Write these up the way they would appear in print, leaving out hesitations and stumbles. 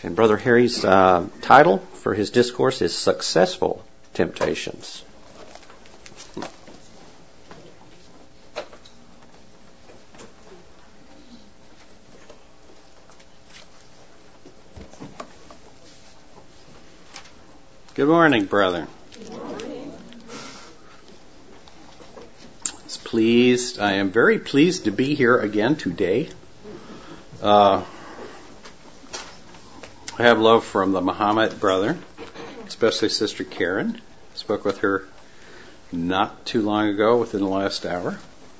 And Brother Harry's title for his discourse is Successful Temptations. Good morning, brother. Good morning. I am very pleased to be here again today. I have love from the Muhammad brother, especially Sister Karen. I spoke with her not too long ago, within the last hour.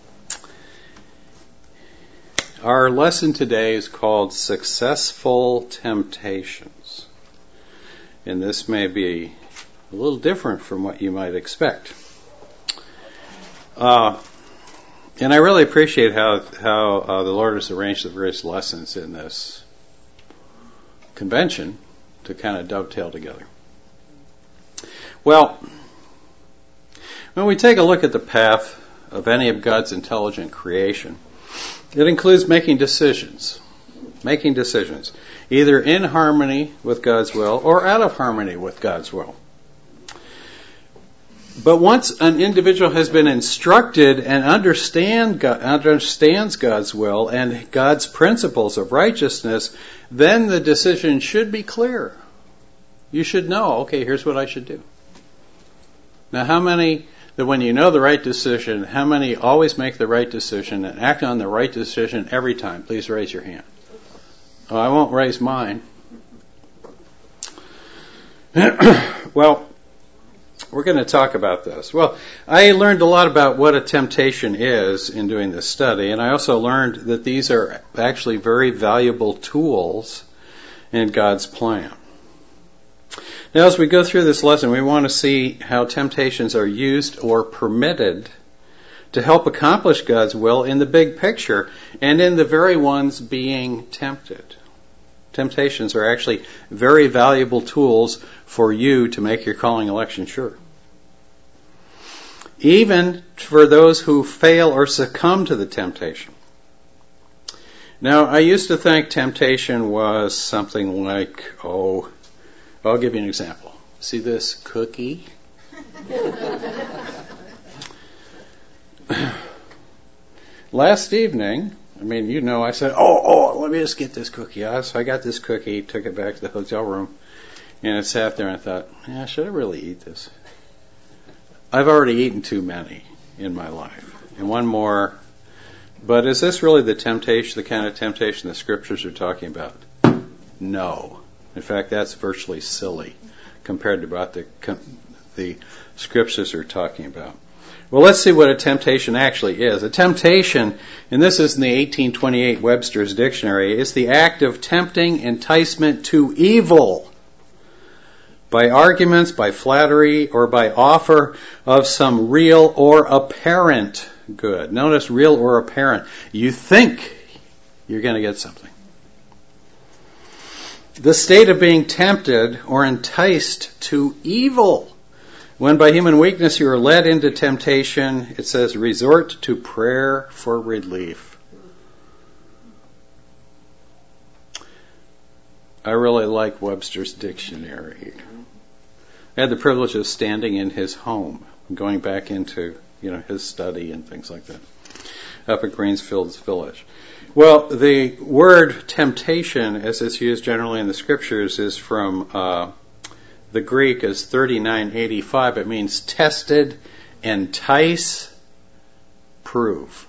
Our lesson today is called Successful Temptations. And this may be a little different from what you might expect. And I really appreciate how the Lord has arranged the various lessons in this convention to kind of dovetail together. Well, when we take a look at the path of any of God's intelligent creation, it includes making decisions, either in harmony with God's will or out of harmony with God's will. But once an individual has been instructed and understands God's will and God's principles of righteousness, then the decision should be clear. You should know, okay, here's what I should do. Now, how many, that when you know the right decision, how many always make the right decision and act on the right decision every time? Please raise your hand. Oh, I won't raise mine. Well, we're going to talk about this. Well, I learned a lot about what a temptation is in doing this study, and I also learned that these are actually very valuable tools in God's plan. Now, as we go through this lesson, we want to see how temptations are used or permitted to help accomplish God's will in the big picture and in the very ones being tempted. Temptations are actually very valuable tools for you to make your calling election sure. Even for those who fail or succumb to the temptation. Now, I used to think temptation was something like, I'll give you an example. See this cookie? Last evening, I said, let me just get this cookie. So I got this cookie, took it back to the hotel room, and it sat there and I thought, should I really eat this? I've already eaten too many in my life. And one more. But is this really the kind of temptation the scriptures are talking about? No. In fact, that's virtually silly compared to what the scriptures are talking about. Well, let's see what a temptation actually is. A temptation, and this is in the 1828 Webster's Dictionary, is the act of tempting enticement to evil by arguments, by flattery, or by offer of some real or apparent good. Notice real or apparent. You think you're going to get something. The state of being tempted or enticed to evil. When by human weakness you are led into temptation, it says resort to prayer for relief. I really like Webster's Dictionary. I had the privilege of standing in his home, going back into his study and things like that, up at Greensfields Village. Well, the word temptation, as it's used generally in the scriptures, is from the Greek as 3985. It means tested, entice, prove.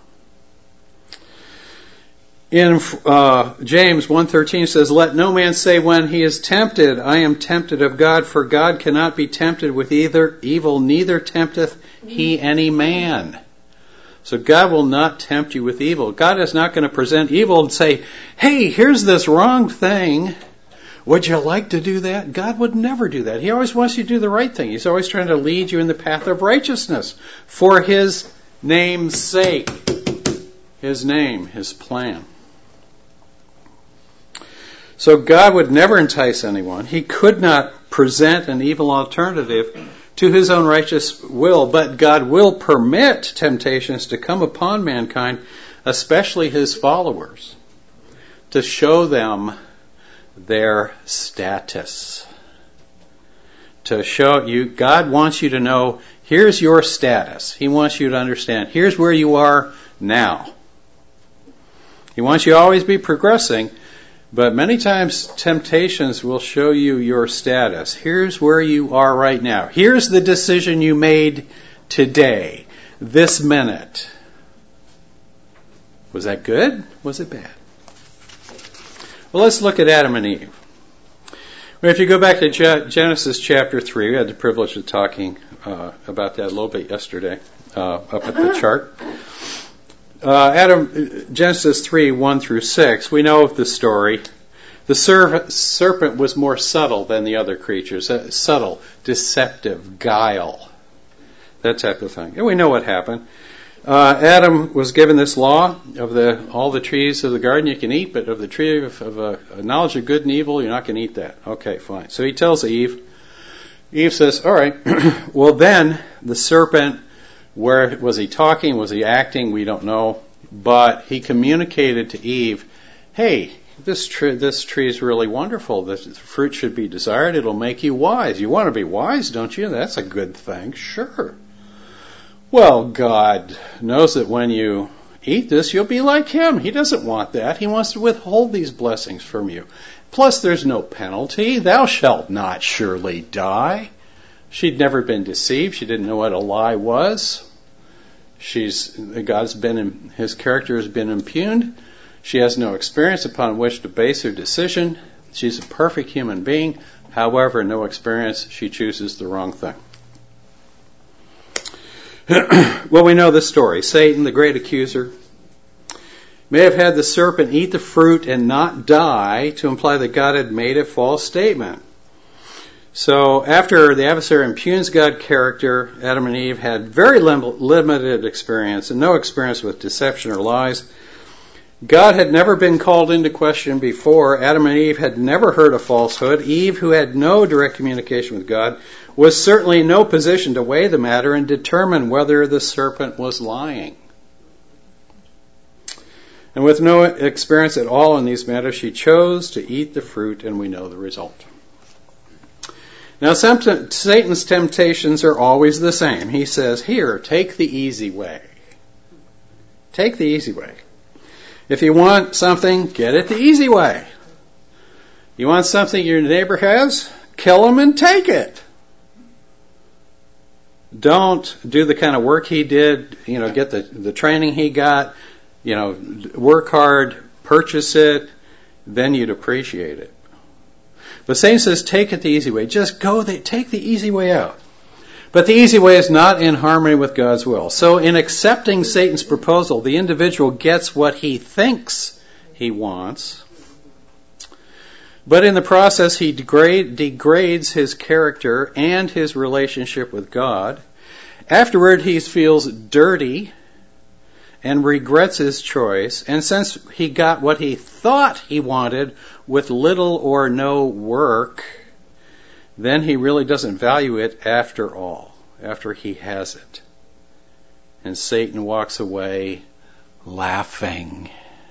In James 1:13 says, let no man say when he is tempted, I am tempted of God, for God cannot be tempted with either evil, neither tempteth he any man. So God will not tempt you with evil. God is not going to present evil and say, hey, here's this wrong thing. Would you like to do that? God would never do that. He always wants you to do the right thing. He's always trying to lead you in the path of righteousness for His name's sake. His name, His plan. So God would never entice anyone. He could not present an evil alternative to His own righteous will, but God will permit temptations to come upon mankind, especially His followers, to show them their status. To show you, God wants you to know, here's your status. He wants you to understand, here's where you are now. He wants you to always be progressing, but many times temptations will show you your status. Here's where you are right now. Here's the decision you made today, this minute. Was that good? Was it bad? Well, let's look at Adam and Eve. Well, if you go back to Genesis chapter 3, we had the privilege of talking about that a little bit yesterday up at the chart. Genesis 3, 1 through 6, we know the story. The serpent was more subtle than the other creatures. Subtle, deceptive, guile, that type of thing. And we know what happened. Adam was given this law of all the trees of the garden you can eat, but of the tree of knowledge of good and evil, you're not going to eat that. Okay, fine. So he tells Eve. Eve says, all right, well then, the serpent, where was he talking? Was he acting? We don't know. But he communicated to Eve, hey, this tree is really wonderful. The fruit should be desired. It'll make you wise. You want to be wise, don't you? That's a good thing. Sure. Well, God knows that when you eat this, you'll be like Him. He doesn't want that. He wants to withhold these blessings from you. Plus, there's no penalty. Thou shalt not surely die. She'd never been deceived. She didn't know what a lie was. His character has been impugned. She has no experience upon which to base her decision. She's a perfect human being. However, no experience. She chooses the wrong thing. Well, we know the story. Satan, the great accuser, may have had the serpent eat the fruit and not die, to imply that God had made a false statement. So after the adversary impugns God's character, Adam and Eve had very limited experience and no experience with deception or lies. God had never been called into question before. Adam and Eve had never heard a falsehood. Eve, who had no direct communication with God, was certainly in no position to weigh the matter and determine whether the serpent was lying. And with no experience at all in these matters, she chose to eat the fruit, and we know the result. Now, Satan's temptations are always the same. He says, here, take the easy way. Take the easy way. If you want something, get it the easy way. You want something your neighbor has? Kill him and take it. Don't do the kind of work he did, get the training he got, work hard, purchase it, then you'd appreciate it. But Satan says, take it the easy way. Just take the easy way out. But the easy way is not in harmony with God's will. So in accepting Satan's proposal, the individual gets what he thinks he wants. But in the process, he degrades his character and his relationship with God. Afterward, he feels dirty and regrets his choice. And since he got what he thought he wanted with little or no work, then he really doesn't value it after he has it. And Satan walks away laughing.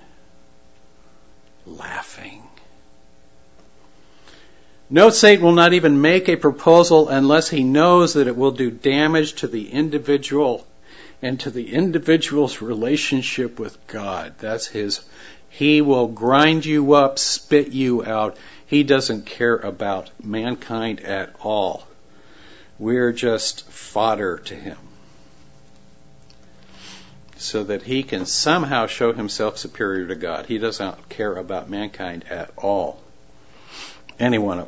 Note, Satan will not even make a proposal unless he knows that it will do damage to the individual and to the individual's relationship with God. He will grind you up, spit you out. He doesn't care about mankind at all. We're just fodder to him, so that he can somehow show himself superior to God. He doesn't care about mankind at all. Anyone.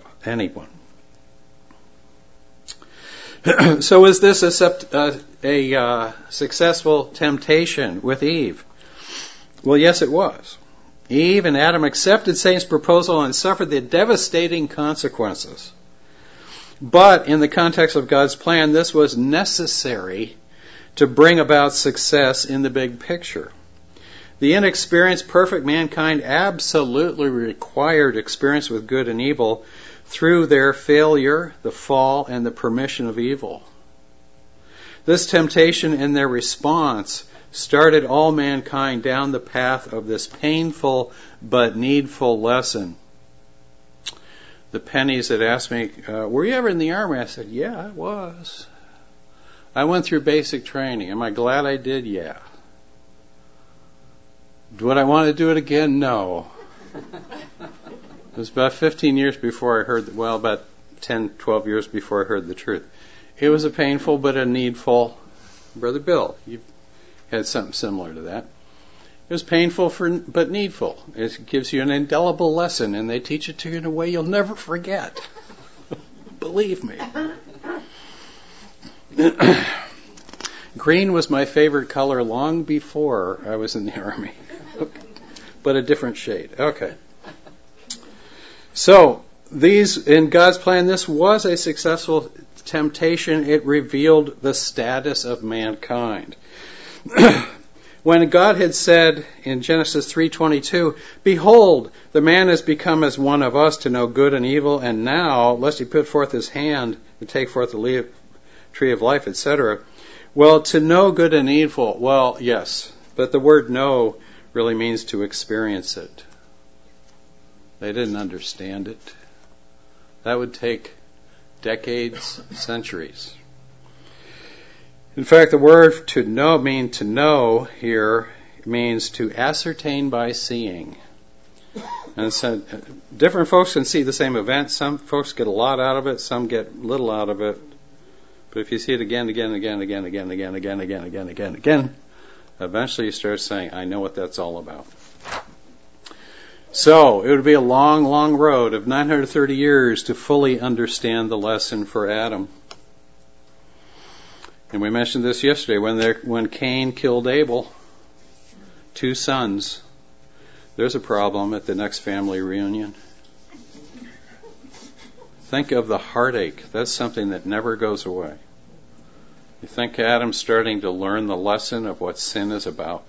So is this a successful temptation with Eve? Well, yes, it was. Eve and Adam accepted Satan's proposal and suffered the devastating consequences. But in the context of God's plan, this was necessary to bring about success in the big picture. The inexperienced, perfect mankind absolutely required experience with good and evil through their failure, the fall, and the permission of evil. This temptation and their response started all mankind down the path of this painful but needful lesson. the pennies that asked me, were you ever in the Army? I said, yeah, I was. I went through basic training. Am I glad I did? Yeah. Would I want to do it again? No. It was about 15 years before I heard, about 10, 12 years before I heard the truth. It was a painful but a needful. Brother Bill, you had something similar to that. It was painful but needful. It gives you an indelible lesson, and they teach it to you in a way you'll never forget. Believe me. Green was my favorite color long before I was in the Army, but a different shade. Okay. So, in God's plan, this was a successful temptation. It revealed the status of mankind. When God had said in Genesis 3:22, behold, the man has become as one of us to know good and evil, and now, lest he put forth his hand and take forth the tree of life, etc. Well, to know good and evil, well, yes, but the word know really means to experience it. They didn't understand it. That would take decades, centuries. In fact, the word to know here means to ascertain by seeing. And so different folks can see the same event. Some folks get a lot out of it, some get little out of it. But if you see it again, eventually you start saying, I know what that's all about. So, it would be a long, long road of 930 years to fully understand the lesson for Adam. And we mentioned this yesterday, when Cain killed Abel, 2 sons, there's a problem at the next family reunion. Think of the heartache. That's something that never goes away. You think Adam's starting to learn the lesson of what sin is about.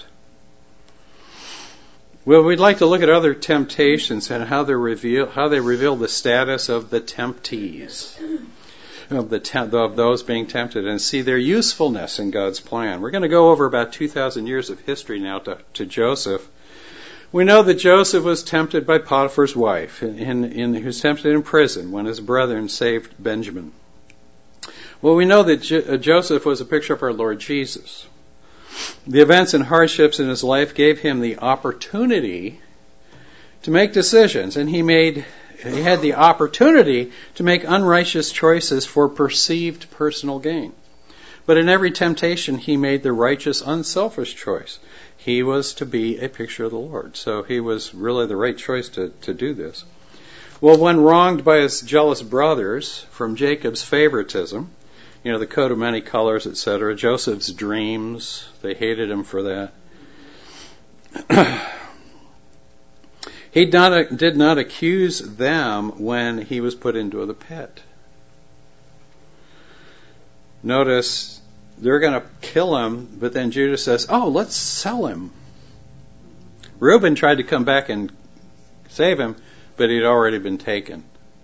Well, we'd like to look at other temptations and how they reveal the status of the temptees, of those being tempted, and see their usefulness in God's plan. We're going to go over about 2,000 years of history now to Joseph. We know that Joseph was tempted by Potiphar's wife, he was tempted in prison when his brethren saved Benjamin. Well, we know that Joseph was a picture of our Lord Jesus. The events and hardships in his life gave him the opportunity to make decisions, and he had the opportunity to make unrighteous choices for perceived personal gain. But in every temptation, he made the righteous, unselfish choice. He was to be a picture of the Lord. So he was really the right choice to do this. Well, when wronged by his jealous brothers from Jacob's favoritism, the coat of many colors, etc., Joseph's dreams, they hated him for that. He did not accuse them when he was put into the pit. Notice, they're going to kill him, but then Judah says, let's sell him. Reuben tried to come back and save him, but he'd already been taken.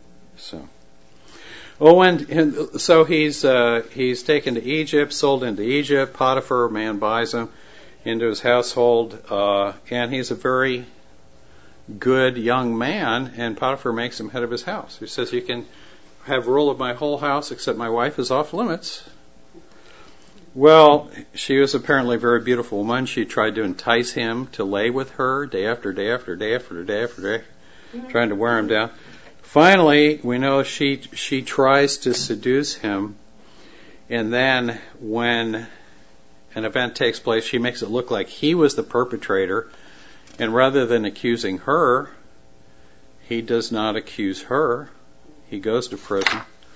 So he's taken to Egypt, sold into Egypt. Potiphar, a man, buys him into his household, and he's a very good young man, and Potiphar makes him head of his house. He says, you can have rule of my whole house, except my wife is off limits. Well, she was apparently a very beautiful woman. She tried to entice him to lay with her day after day after day after day after day, trying to wear him down. Finally, we know she tries to seduce him, and then when an event takes place, she makes it look like he was the perpetrator, and rather than accusing her, he does not accuse her. He goes to prison.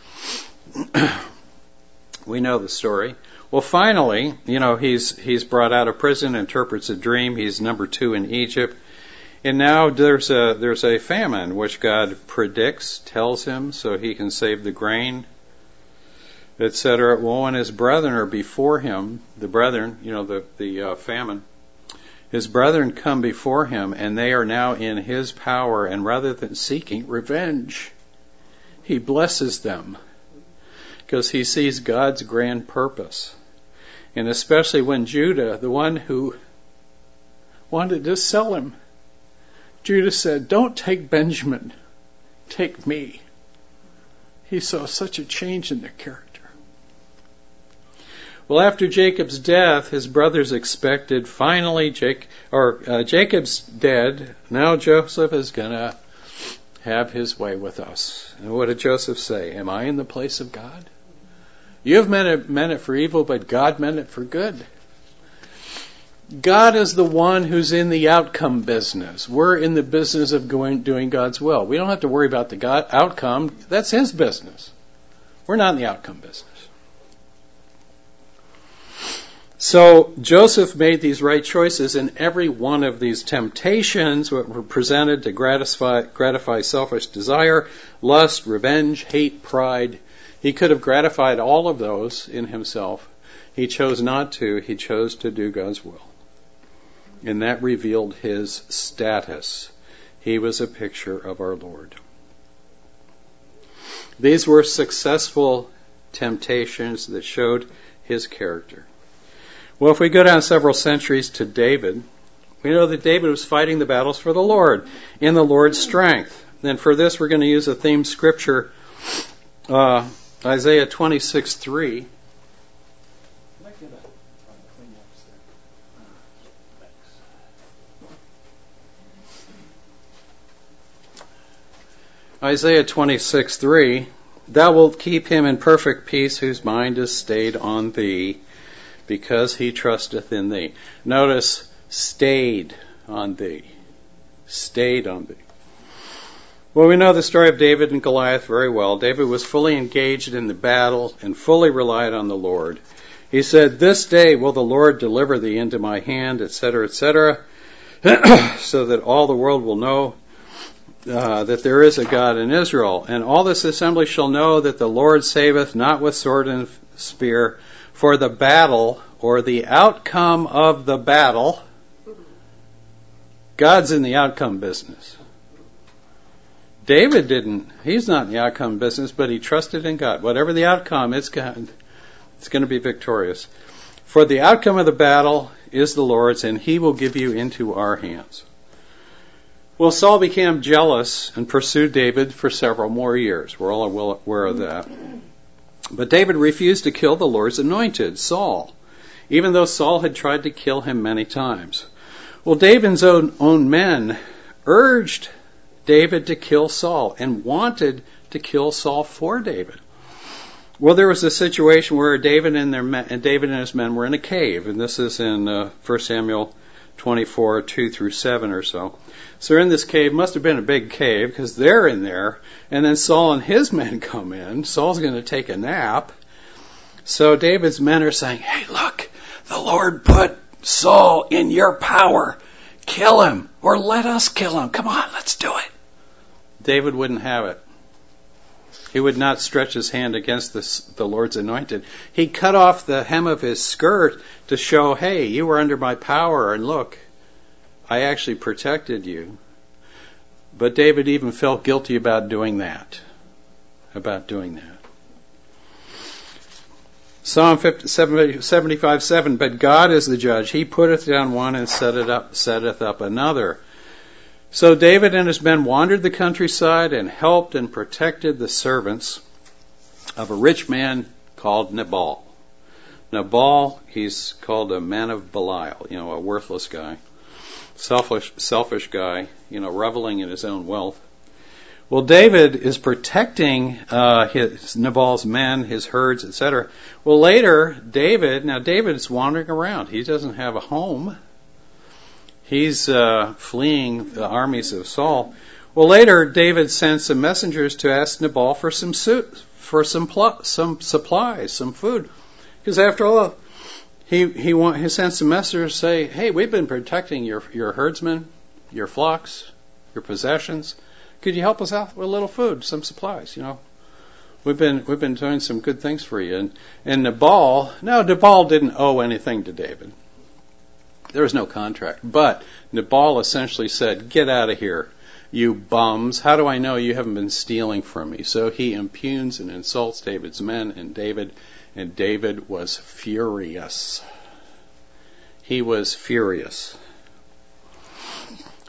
We know the story. Well, finally, he's brought out of prison, interprets a dream. He's number 2 in Egypt. And now there's a famine, which God predicts, tells him, so he can save the grain, etc. Well, when his brethren are before him, the brethren, the famine, his brethren come before him, and they are now in his power, and rather than seeking revenge, he blesses them, because he sees God's grand purpose. And especially when Judah, the one who wanted to sell him, Judah said, don't take Benjamin, take me. He saw such a change in their character. Well, after Jacob's death, his brothers expected finally Jacob's dead. Now Joseph is going to have his way with us. And what did Joseph say? Am I in the place of God? You have meant it for evil, but God meant it for good. God is the one who's in the outcome business. We're in the business of doing God's will. We don't have to worry about the outcome. That's His business. We're not in the outcome business. So Joseph made these right choices in every one of these temptations that were presented to gratify selfish desire, lust, revenge, hate, pride. He could have gratified all of those in himself. He chose not to. He chose to do God's will. And that revealed his status. He was a picture of our Lord. These were successful temptations that showed his character. Well, if we go down several centuries to David, we know that David was fighting the battles for the Lord in the Lord's strength. And for this, we're going to use a theme scripture, Isaiah 26:3. Isaiah 26:3, Thou wilt keep him in perfect peace whose mind is stayed on thee, because he trusteth in thee. Notice, stayed on thee. Stayed on thee. Well, we know the story of David and Goliath very well. David was fully engaged in the battle and fully relied on the Lord. He said, This day will the Lord deliver thee into my hand, etc., etc., so that all the world will know that there is a God in Israel. And all this assembly shall know that the Lord saveth not with sword and spear, for the battle, or the outcome of the battle, God's in the outcome business. David he's not in the outcome business, but he trusted in God. Whatever the outcome, it's going to be victorious. For the outcome of the battle is the Lord's, and he will give you into our hands. Well, Saul became jealous and pursued David for several more years. We're all well aware of that. But David refused to kill the Lord's anointed, Saul, even though Saul had tried to kill him many times. Well, David's own men urged David to kill Saul and wanted to kill Saul for David. Well, there was a situation where David and his men were in a cave, and this is in 1 Samuel 24, 2 through 7 or so. So they're in this cave. Must have been a big cave because they're in there. And then Saul and his men come in. Saul's going to take a nap. So David's men are saying, Hey, look, the Lord put Saul in your power. Kill him or let us kill him. Come on, let's do it. David wouldn't have it. He would not stretch his hand against the Lord's anointed. He cut off the hem of his skirt to show, hey, you were under my power, and look, I actually protected you. But David even felt guilty about doing that. Psalm 75:7, But God is the judge. He putteth down one and setteth up another. So David and his men wandered the countryside and helped and protected the servants of a rich man called Nabal. Nabal, he's called a man of Belial, a worthless guy, selfish guy, reveling in his own wealth. Well, David is protecting Nabal's men, his herds, etc. Well, later, David is wandering around. He doesn't have a home. He's fleeing the armies of Saul. Well, later, David sent some messengers to ask Nabal for some supplies, some food. Because after all, he sent some messengers to say, hey, we've been protecting your herdsmen, your flocks, your possessions. Could you help us out with a little food, some supplies, We've been doing some good things for you. And Nabal didn't owe anything to David. There was no contract. But Nabal essentially said, get out of here, you bums. How do I know you haven't been stealing from me? So he impugns and insults David's men and David was furious. He was furious.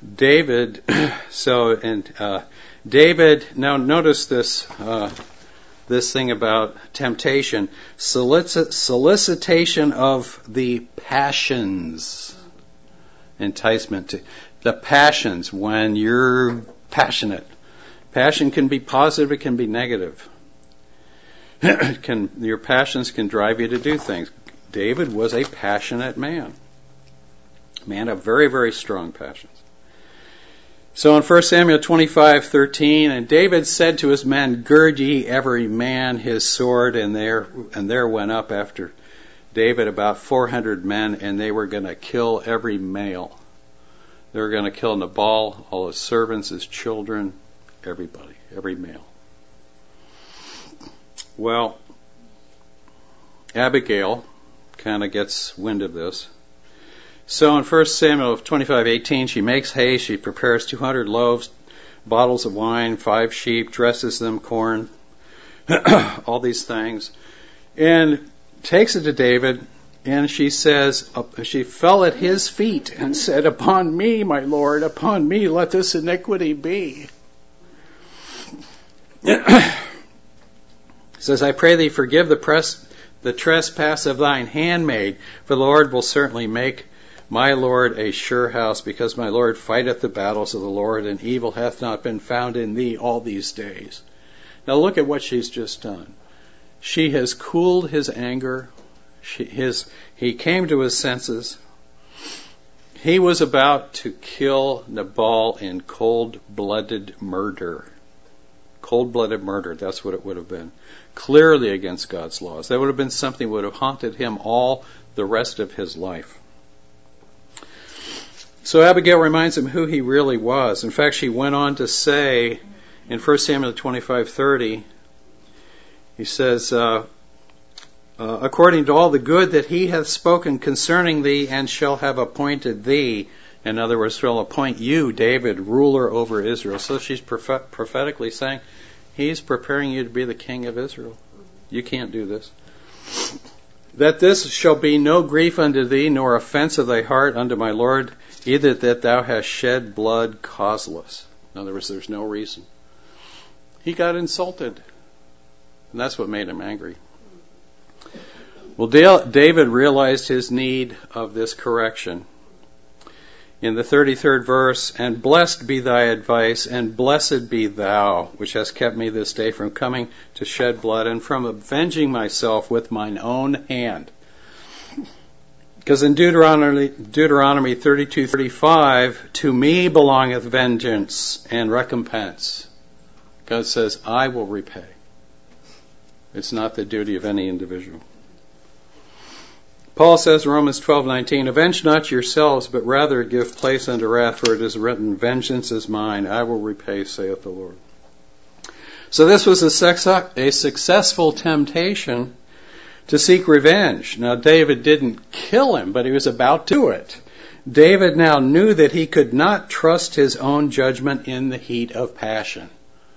David, now notice this this thing about temptation, solicitation of the passions, enticement to the passions. When you're passionate, passion can be positive, it can be negative. Your passions can drive you to do things. David was a passionate man of very, very strong passions. So in 1 Samuel 25:13, and David said to his men, "Gird ye every man his sword," and there went up after David about 400 men, and they were going to kill every male. They were going to kill Nabal, all his servants, his children, everybody, every male. Well, Abigail kind of gets wind of this. So in 1 Samuel 25:18, she makes haste. She prepares 200 loaves, bottles of wine, 5 sheep, dresses them, corn, all these things, and takes it to David. And she says, she fell at his feet and said, "Upon me, my Lord, upon me, let this iniquity be." Says, "I pray thee, forgive the trespass of thine handmaid, for the Lord will certainly make my Lord a sure house, because my Lord fighteth the battles of the Lord, and evil hath not been found in thee all these days." Now look at what she's just done. She has cooled his anger. He came to his senses. He was about to kill Nabal in cold-blooded murder. Cold-blooded murder, that's what it would have been. Clearly against God's laws. That would have been something that would have haunted him all the rest of his life. So Abigail reminds him who he really was. In fact, she went on to say in 1 Samuel 25:30, he says, "According to all the good that he hath spoken concerning thee, and shall have appointed thee." In other words, shall appoint you, David, ruler over Israel. So she's prophetically saying, he's preparing you to be the king of Israel. You can't do this. "That this shall be no grief unto thee, nor offense of thy heart unto my Lord, either that thou hast shed blood causeless." In other words, there's no reason. He got insulted. And that's what made him angry. Well, David realized his need of this correction. In the 33rd verse, "And blessed be thy advice, and blessed be thou, which hast kept me this day from coming to shed blood, and from avenging myself with mine own hand." Because in Deuteronomy 32:35, "To me belongeth vengeance and recompense." God says, "I will repay." It's not the duty of any individual. Paul says in Romans 12:19, "Avenge not yourselves, but rather give place unto wrath, for it is written, Vengeance is mine, I will repay, saith the Lord." So this was a successful temptation to seek revenge. Now David didn't kill him, but he was about to do it. David now knew that he could not trust his own judgment in the heat of passion.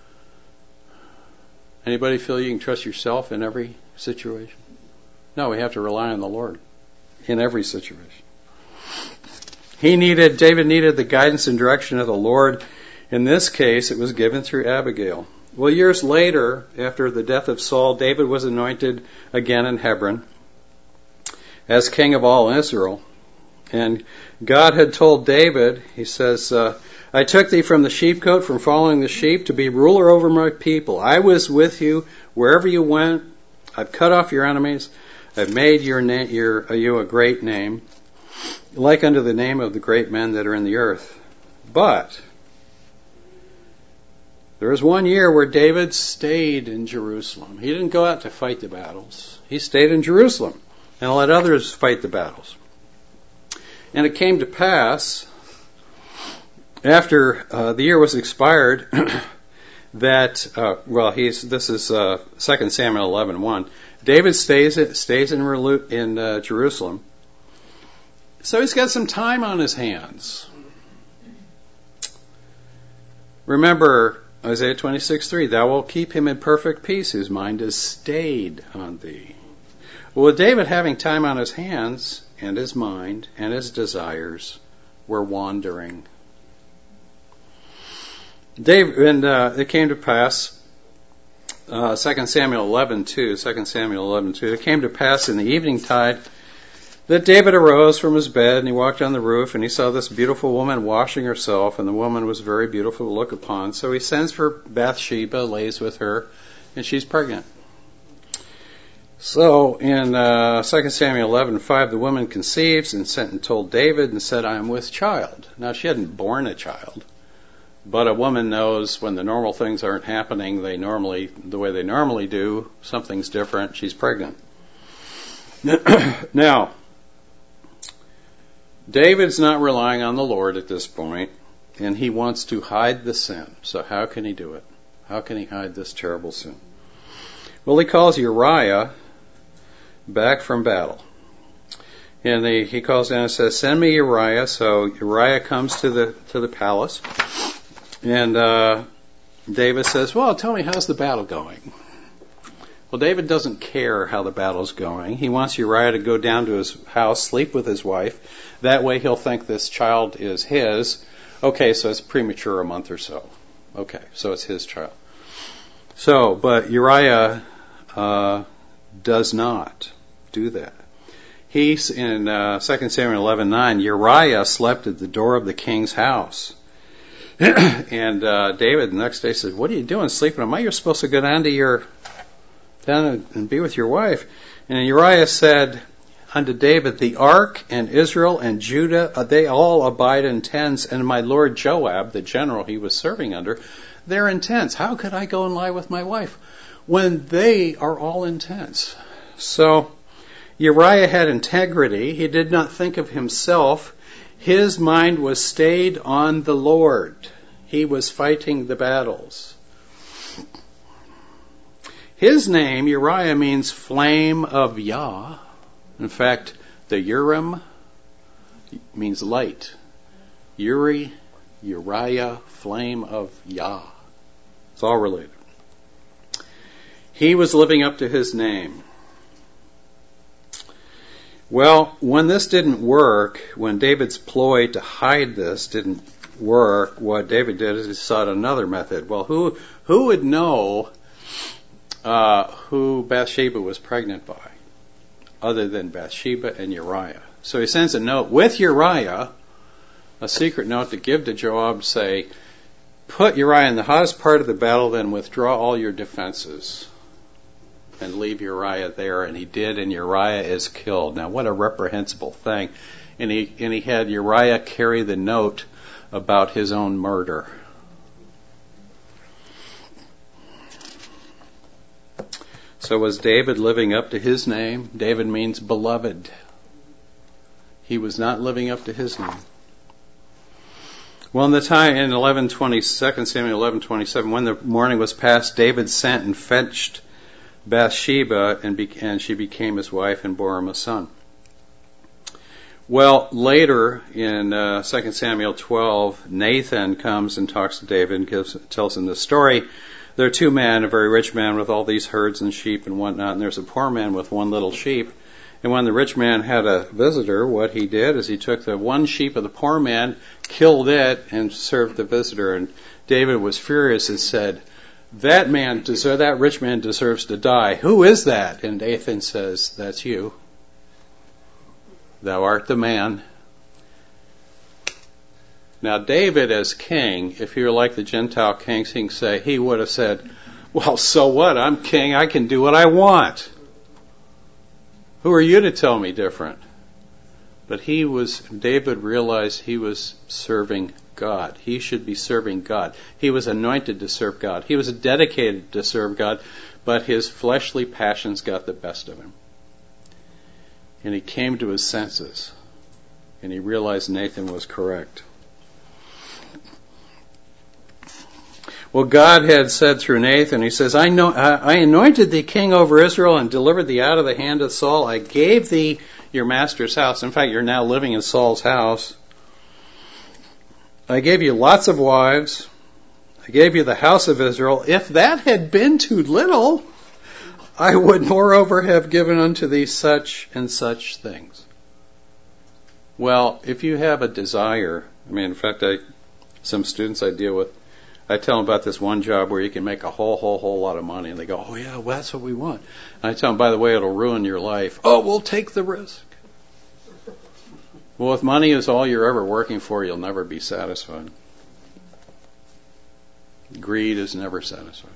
Anybody feel you can trust yourself in every situation? No, we have to rely on the Lord in every situation. David needed the guidance and direction of the Lord. In this case, it was given through Abigail. Well, years later, after the death of Saul, David was anointed again in Hebron as king of all Israel. And God had told David, he says, "I took thee from the sheepcote, from following the sheep, to be ruler over my people. I was with you wherever you went. I've cut off your enemies. I've made you a great name, like unto the name of the great men that are in the earth." But there was one year where David stayed in Jerusalem. He didn't go out to fight the battles. He stayed in Jerusalem and let others fight the battles. And it came to pass, after the year was expired, that, this is 2 Samuel 11:1. David stays in Jerusalem. So he's got some time on his hands. Remember Isaiah 26:3, "Thou wilt keep him in perfect peace, whose mind is stayed on thee." Well, with David having time on his hands, and his mind and his desires were wandering. It came to pass 2 Samuel 11:2. 2 Samuel 11:2. It came to pass in the evening tide that David arose from his bed, and he walked on the roof, and he saw this beautiful woman washing herself, and the woman was very beautiful to look upon. So he sends for Bathsheba, lays with her, and she's pregnant. So in 2 Samuel 11:5, the woman conceives and sent and told David and said, I am with child. Now, she hadn't born a child, but a woman knows when the normal things aren't happening, the way they normally do, something's different, she's pregnant. Now, David's not relying on the Lord at this point, and he wants to hide the sin. So how can he do it? How can he hide this terrible sin? Well, he calls Uriah back from battle. And he calls down and says, send me Uriah. So Uriah comes to the palace. And David says, well, tell me, how's the battle going? Well, David doesn't care how the battle's going. He wants Uriah to go down to his house, sleep with his wife. That way he'll think this child is his. Okay, so it's premature a month or so. Okay, so it's his child. So, but Uriah does not do that. He's in 2 Samuel 11:9, Uriah slept at the door of the king's house. And David the next day said, what are you doing sleeping? Am I you're supposed to go down and be with your wife? And Uriah said unto David, the ark and Israel and Judah, they all abide in tents, and my lord Joab, the general he was serving under, they're in tents. How could I go and lie with my wife when they are all in tents? So Uriah had integrity. He did not think of himself. His mind was stayed on the Lord. He was fighting the battles. His name, Uriah, means flame of Yah. In fact, the Urim means light. Uriah, flame of Yah. It's all related. He was living up to his name. Well, when this didn't work, when David's ploy to hide this didn't work, what David did is he sought another method. Well, who would know who Bathsheba was pregnant by, other than Bathsheba and Uriah? So he sends a note with Uriah, a secret note to give to Joab, say, put Uriah in the hottest part of the battle, then withdraw all your defenses and leave Uriah there. And he did, and Uriah is killed. Now, what a reprehensible thing. And he had Uriah carry the note about his own murder. So was David living up to his name? David means beloved. He was not living up to his name. Well, in the time in 2 Samuel 11:27, when the morning was past, David sent and fetched Bathsheba, and she became his wife and bore him a son. Well, later in 2 Samuel 12, Nathan comes and talks to David and tells him this story. There are two men, a very rich man with all these herds and sheep and whatnot, and there's a poor man with one little sheep. And when the rich man had a visitor, what he did is he took the one sheep of the poor man, killed it, and served the visitor. And David was furious and said, that rich man deserves to die. Who is that? And Nathan says, that's you. Thou art the man. Now, David as king, if he were like the Gentile kings, he would have said, well, so what? I'm king. I can do what I want. Who are you to tell me different? But David realized he was serving God. He should be serving God. He was anointed to serve God. He was dedicated to serve God, but his fleshly passions got the best of him. And he came to his senses, and he realized Nathan was correct. Well, God had said through Nathan, he says, I anointed thee king over Israel and delivered thee out of the hand of Saul. I gave thee your master's house. In fact, you're now living in Saul's house. I gave you lots of wives. I gave you the house of Israel. If that had been too little, I would moreover have given unto thee such and such things. Well, if you have a desire, in fact, some students I deal with, I tell them about this one job where you can make a whole lot of money, and they go, oh yeah, well, that's what we want. And I tell them, by the way, it'll ruin your life. Oh, we'll take the risk. Well, if money is all you're ever working for, you'll never be satisfied. Greed is never satisfied.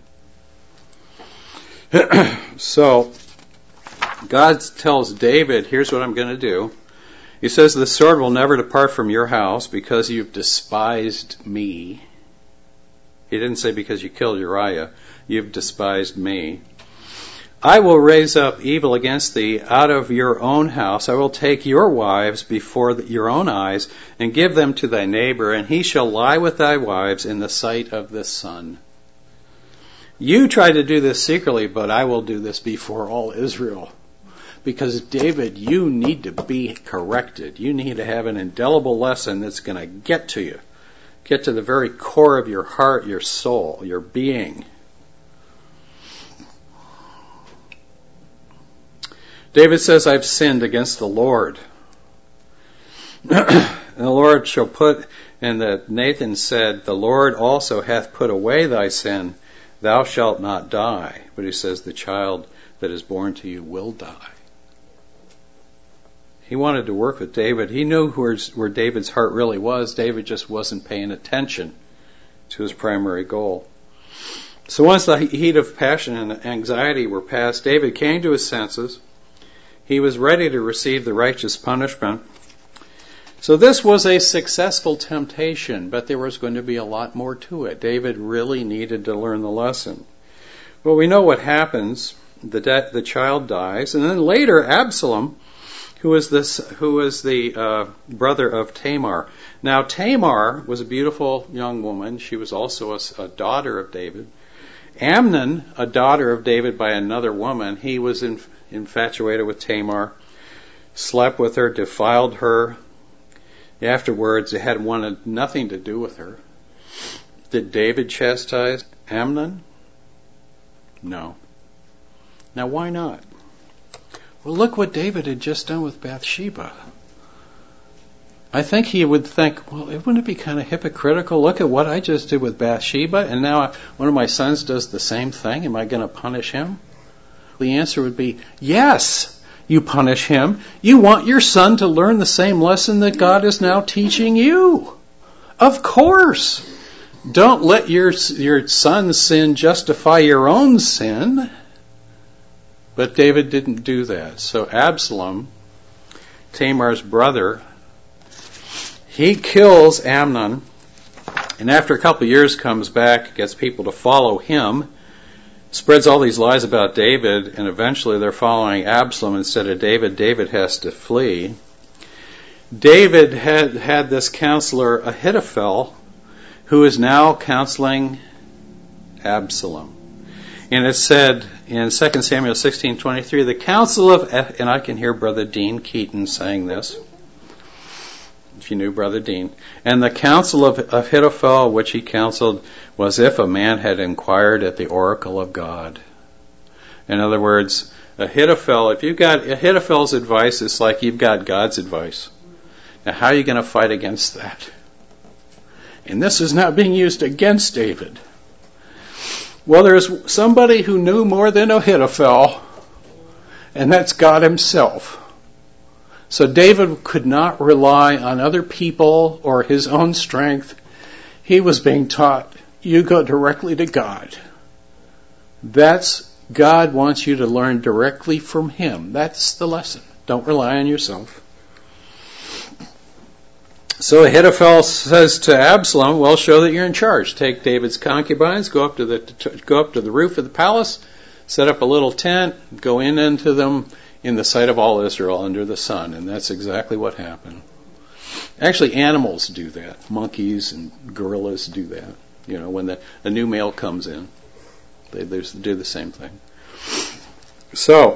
So, God tells David, here's what I'm going to do. He says, the sword will never depart from your house because you've despised me. He didn't say because you killed Uriah. You've despised me. I will raise up evil against thee out of your own house. I will take your wives before your own eyes and give them to thy neighbor, and he shall lie with thy wives in the sight of the sun. You tried to do this secretly, but I will do this before all Israel. Because, David, you need to be corrected. You need to have an indelible lesson that's going to get to you. Get to the very core of your heart, your soul, your being. David says, I've sinned against the Lord. And the Lord shall put, and that Nathan said, the Lord also hath put away thy sin. Thou shalt not die. But he says, the child that is born to you will die. He wanted to work with David. He knew where David's heart really was. David just wasn't paying attention to his primary goal. So once the heat of passion and anxiety were past, David came to his senses. He was ready to receive the righteous punishment. So this was a successful temptation, but there was going to be a lot more to it. David really needed to learn the lesson. Well, we know what happens. The child dies, and then later Absalom, who was the brother of Tamar. Now Tamar was a beautiful young woman. She was also a daughter of David. Amnon, a daughter of David by another woman, he was infatuated with Tamar, slept with her, defiled her. Afterwards, they had wanted nothing to do with her. Did David chastise Amnon? No. Now, why not? Well, look what David had just done with Bathsheba. I think he would think, well, wouldn't it be kind of hypocritical? Look at what I just did with Bathsheba, and now one of my sons does the same thing. Am I going to punish him? The answer would be, yes, you punish him. You want your son to learn the same lesson that God is now teaching you. Of course. Don't let your son's sin justify your own sin. But David didn't do that. So Absalom, Tamar's brother, he kills Amnon, and after a couple of years comes back, gets people to follow him, spreads all these lies about David, and eventually they're following Absalom instead of David. David has to flee. David had this counselor Ahithophel, who is now counseling Absalom. And it said in 2 Samuel 16:23, the counsel of, and I can hear Brother Dean Keaton saying this, if you knew Brother Dean, and the counsel of Ahithophel, which he counseled, was if a man had inquired at the oracle of God. In other words, Ahithophel, if you've got Ahithophel's advice, it's like you've got God's advice. Now, how are you going to fight against that? And this is not being used against David. Well, there's somebody who knew more than Ahithophel, and that's God himself. So David could not rely on other people or his own strength. He was being taught, you go directly to God. God wants you to learn directly from him. That's the lesson. Don't rely on yourself. So Ahithophel says to Absalom, well, show that you're in charge. Take David's concubines, go up to the roof of the palace, set up a little tent, go into them in the sight of all Israel under the sun. And that's exactly what happened. Actually, animals do that. Monkeys and gorillas do that. You know, when a new male comes in, they do the same thing. So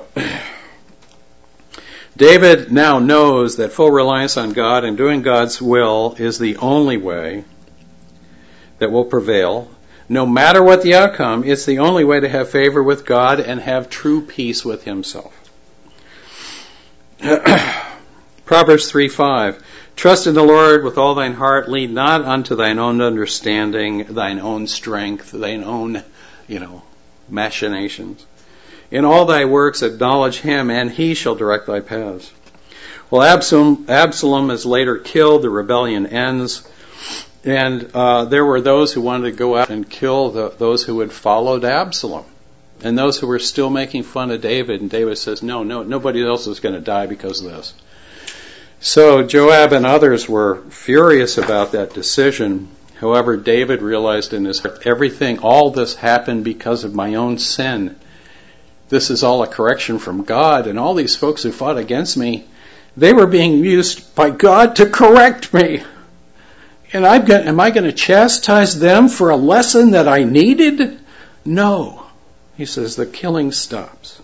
David now knows that full reliance on God and doing God's will is the only way that will prevail. No matter what the outcome, it's the only way to have favor with God and have true peace with himself. Proverbs 3:5. Trust in the Lord with all thine heart. Lean not unto thine own understanding, thine own strength, thine own, machinations. In all thy works acknowledge him, and he shall direct thy paths. Well, Absalom is later killed. The rebellion ends. And there were those who wanted to go out and kill those who had followed Absalom. And those who were still making fun of David. And David says, no, nobody else is going to die because of this. So Joab and others were furious about that decision. However, David realized in his heart, all this happened because of my own sin. This is all a correction from God. And all these folks who fought against me, they were being used by God to correct me. And am I going to chastise them for a lesson that I needed? No. He says the killing stops.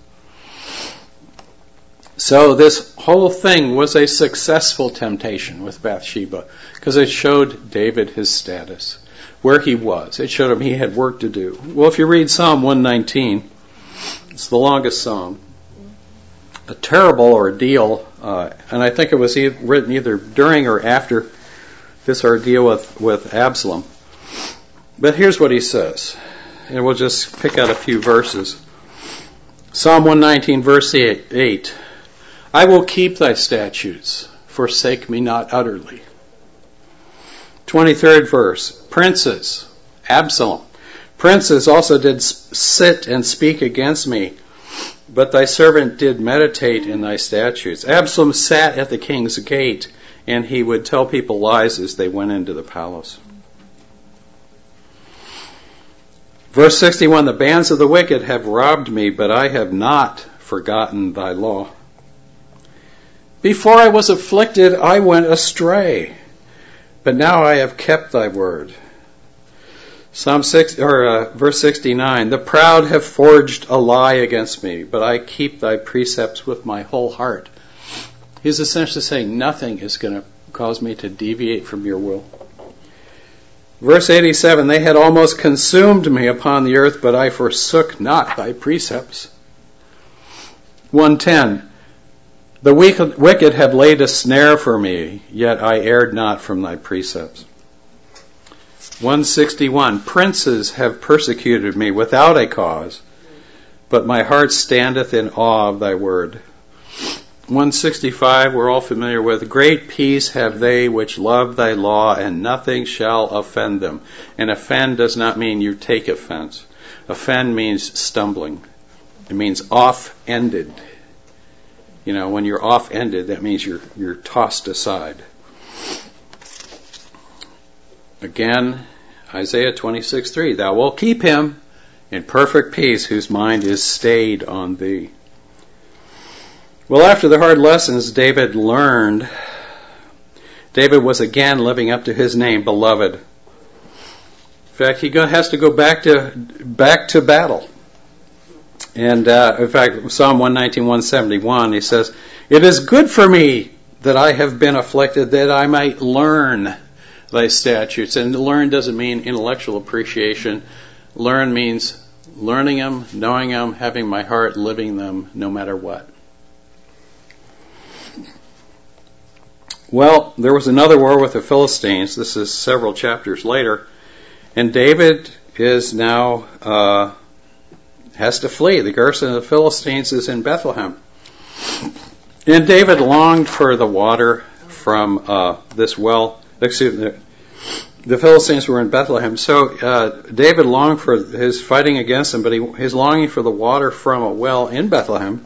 So this whole thing was a successful temptation with Bathsheba because it showed David his status, where he was. It showed him he had work to do. Well, if you read Psalm 119, it's the longest psalm. A terrible ordeal, and I think it was written either during or after this ordeal with Absalom. But here's what he says, and we'll just pick out a few verses. Psalm 119, verse 8. I will keep thy statutes, forsake me not utterly. 23rd verse. Princes, Absalom. Princes also did sit and speak against me, but thy servant did meditate in thy statutes. Absalom sat at the king's gate, and he would tell people lies as they went into the palace. Verse 61, the bands of the wicked have robbed me, but I have not forgotten thy law. Before I was afflicted, I went astray, but now I have kept thy word. Verse 69, the proud have forged a lie against me, but I keep thy precepts with my whole heart. He's essentially saying nothing is going to cause me to deviate from your will. Verse 87, they had almost consumed me upon the earth, but I forsook not thy precepts. 110, the wicked have laid a snare for me, yet I erred not from thy precepts. 161, princes have persecuted me without a cause, but my heart standeth in awe of thy word. 165, we're all familiar with. Great peace have they which love thy law, and nothing shall offend them. And offend does not mean you take offense. Offend means stumbling. It means off-ended. When you're off-ended, that means you're tossed aside. Again, Isaiah 26:3, thou wilt keep him in perfect peace whose mind is stayed on thee. Well, after the hard lessons David learned, David was again living up to his name, beloved. In fact, he has to go back to battle. And in fact, Psalm 119, 171, he says, it is good for me that I have been afflicted, that I might learn thy statutes. And learn doesn't mean intellectual appreciation. Learn means learning them, knowing them, having my heart, living them, no matter what. Well, there was another war with the Philistines. This is several chapters later. And David is now has to flee. The garrison of the Philistines is in Bethlehem. And David longed for the water from this well. Excuse me, the Philistines were in Bethlehem. So David longed for his fighting against them, but his longing for the water from a well in Bethlehem.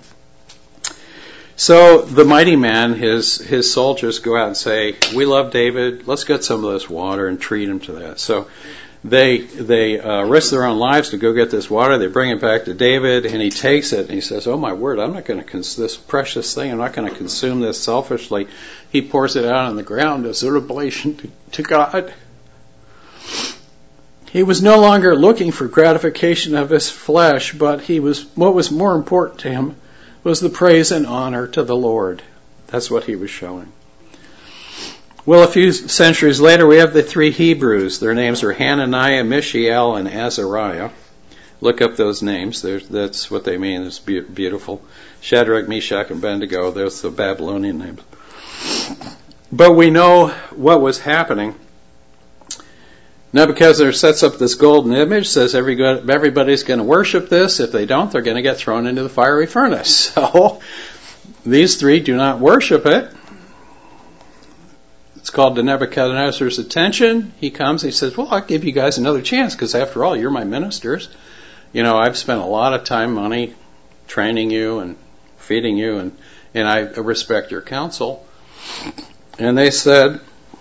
So the mighty man, his soldiers go out and say, we love David, let's get some of this water and treat him to that. So they risk their own lives to go get this water. They bring it back to David, and he takes it, and he says, oh my word, I'm not going to this precious thing, I'm not going to consume this selfishly. He pours it out on the ground as a oblation to God. He was no longer looking for gratification of his flesh, but what was more important to him was the praise and honor to the Lord. That's what he was showing. Well, a few centuries later, we have the three Hebrews. Their names are Hananiah, Mishael, and Azariah. Look up those names. That's what they mean. It's beautiful. Shadrach, Meshach, and Abednego. Those are the Babylonian names. But we know what was happening. Nebuchadnezzar sets up this golden image, says everybody's going to worship this. If they don't, they're going to get thrown into the fiery furnace. So these three do not worship it. It's called to Nebuchadnezzar's attention. He comes, he says, well, I'll give you guys another chance because after all, you're my ministers. You know, I've spent a lot of time, money, training you and feeding you, and I respect your counsel. And they said,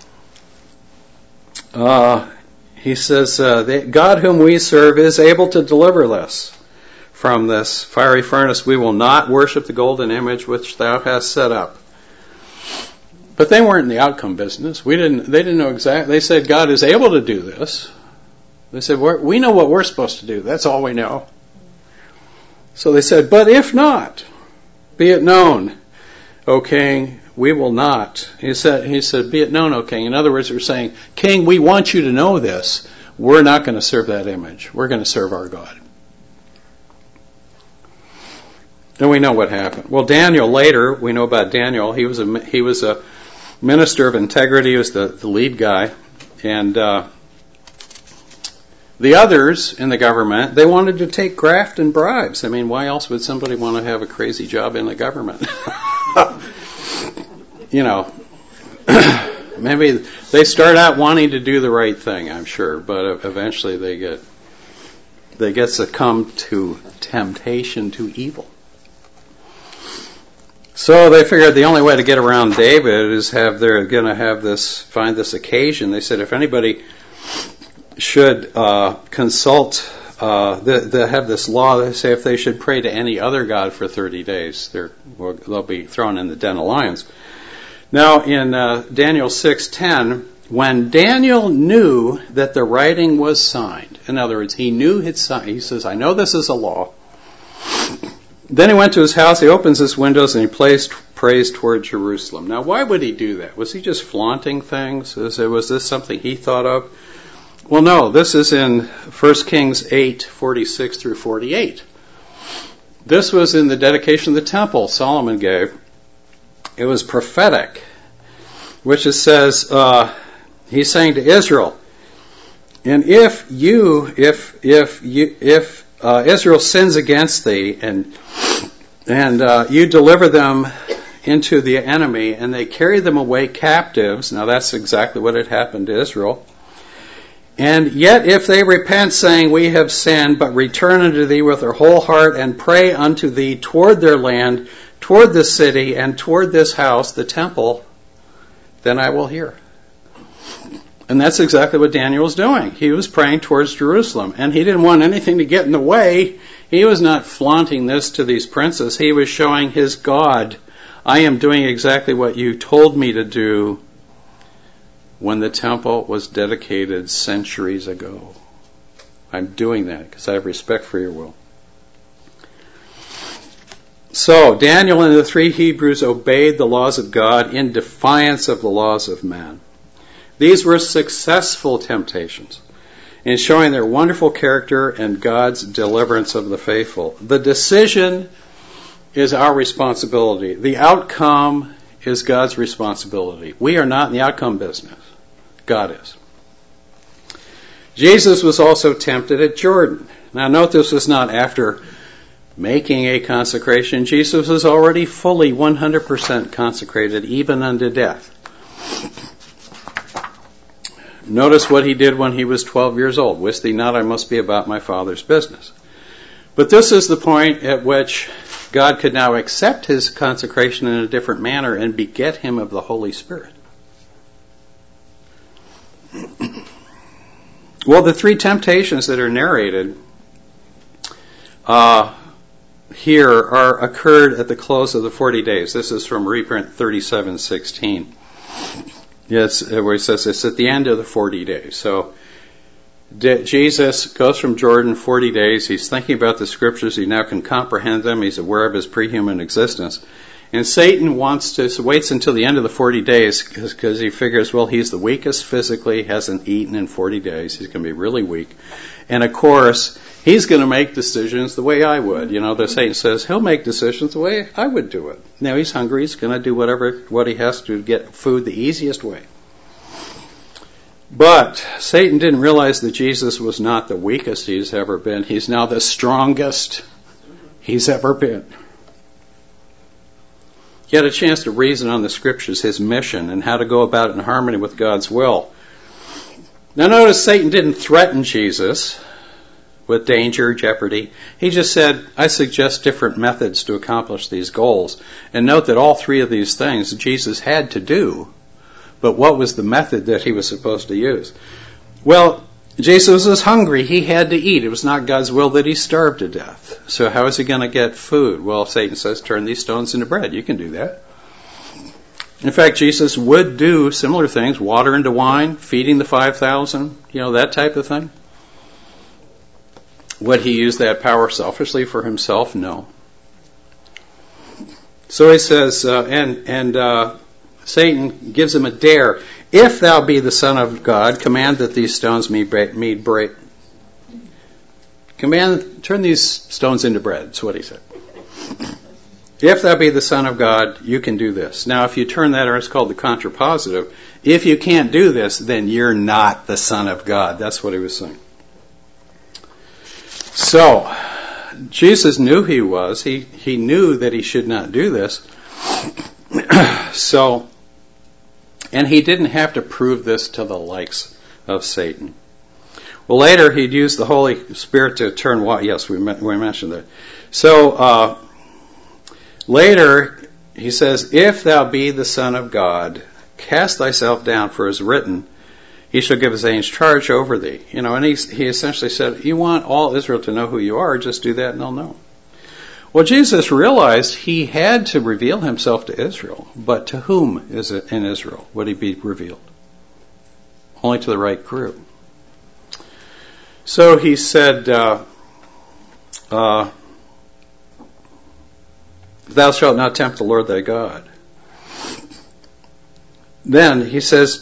he says, God whom we serve is able to deliver us from this fiery furnace. We will not worship the golden image which thou hast set up. But they weren't in the outcome business. They didn't know exactly. They said God is able to do this. They said, we know what we're supposed to do. That's all we know. So they said, but if not, be it known, O king, we will not. He said, be it known, O king. In other words, they're saying, King, we want you to know this. We're not going to serve that image. We're going to serve our God. And we know what happened. Well, Daniel, later, we know about Daniel. He was a minister of integrity. He was the lead guy. And the others in the government, they wanted to take graft and bribes. I mean, why else would somebody want to have a crazy job in the government? You know, maybe they start out wanting to do the right thing, I'm sure, but eventually they get succumbed to temptation to evil. So they figured the only way to get around David is find this occasion. They said if anybody should consult, they have this law. They say if they should pray to any other god for 30 days, they'll be thrown in the den of lions. Now in Daniel 6:10, when Daniel knew that the writing was signed, in other words, he knew he'd signed. He says, "I know this is a law." Then he went to his house, he opens his windows, and he prays toward Jerusalem. Now, why would he do that? Was he just flaunting things? Was this something he thought of? Well, no. This is in 1 Kings 8:46 through 48. This was in the dedication of the temple Solomon gave. It was prophetic, which it says, he's saying to Israel, and if Israel sins against thee, and you deliver them into the enemy, and they carry them away captives. Now that's exactly what had happened to Israel. And yet if they repent, saying, we have sinned, but return unto thee with their whole heart, and pray unto thee toward their land, toward this city, and toward this house, the temple, then I will hear. And that's exactly what Daniel was doing. He was praying towards Jerusalem. And he didn't want anything to get in the way. He was not flaunting this to these princes. He was showing his God, I am doing exactly what you told me to do when the temple was dedicated centuries ago. I'm doing that because I have respect for your will. So, Daniel and the three Hebrews obeyed the laws of God in defiance of the laws of man. These were successful temptations in showing their wonderful character and God's deliverance of the faithful. The decision is our responsibility. The outcome is God's responsibility. We are not in the outcome business. God is. Jesus was also tempted at Jordan. Now note this was not after making a consecration. Jesus was already fully 100% consecrated, even unto death. Notice what he did when he was 12 years old. Wist thee not I must be about my Father's business. But this is the point at which God could now accept his consecration in a different manner and beget him of the Holy Spirit. Well, the three temptations that are narrated here occurred at the close of the 40 days. This is from reprint 37:16. Yes, where he says it's at the end of the 40 days. So Jesus goes from Jordan 40 days. He's thinking about the scriptures. He now can comprehend them. He's aware of his pre-human existence. And Satan waits until the end of the 40 days because he figures, well, he's the weakest physically, hasn't eaten in 40 days. He's going to be really weak. And of course, he's going to make decisions the way I would. The Satan says he'll make decisions the way I would do it. Now he's hungry. He's going to do what he has to get food the easiest way. But Satan didn't realize that Jesus was not the weakest he's ever been. He's now the strongest he's ever been. He had a chance to reason on the Scriptures, his mission, and how to go about it in harmony with God's will. Now notice Satan didn't threaten Jesus with danger, jeopardy. He just said, I suggest different methods to accomplish these goals. And note that all three of these things Jesus had to do. But what was the method that he was supposed to use? Well, Jesus was hungry. He had to eat. It was not God's will that he starve to death. So how is he going to get food? Well, Satan says, turn these stones into bread. You can do that. In fact, Jesus would do similar things, water into wine, feeding the 5,000, that type of thing. Would he use that power selfishly for himself? No. So he says, Satan gives him a dare. If thou be the Son of God, command that these stones be bread. Turn these stones into bread. That's what he said. If thou be the Son of God, you can do this. Now, if you turn that around, it's called the contrapositive. If you can't do this, then you're not the Son of God. That's what he was saying. So, Jesus knew he was. He knew that he should not do this. And he didn't have to prove this to the likes of Satan. Well, later he'd use the Holy Spirit to turn water. Yes, we mentioned that. So, later he says, if thou be the Son of God, cast thyself down, for it is written, he shall give his angels charge over thee. And he essentially said, you want all Israel to know who you are, just do that and they'll know. Well, Jesus realized he had to reveal himself to Israel, but to whom is it in Israel would he be revealed? Only to the right group. So he said, thou shalt not tempt the Lord thy God. Then he says